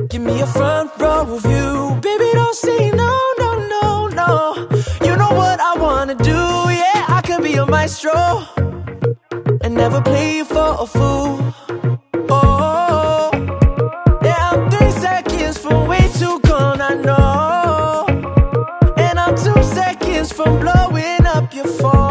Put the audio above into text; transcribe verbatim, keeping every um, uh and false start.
Give me a front row view. Baby, don't say no, no, no, no. You know what I wanna do, yeah. I could be a maestro and never play you for a fool. Oh, yeah, I'm three seconds from way too gone, I know. And I'm two seconds from blowing up your phone.